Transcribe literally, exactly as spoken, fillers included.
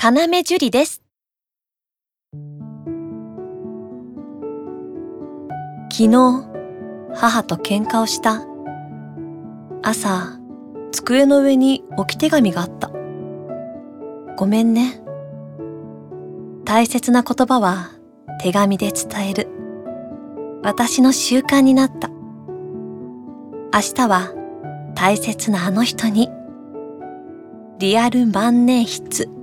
要樹里です。昨日、母と喧嘩をした。朝、机の上に置き手紙があった。ごめんね。大切な言葉は手紙で伝える。私の習慣になった。明日は大切なあの人に。リアル万年筆。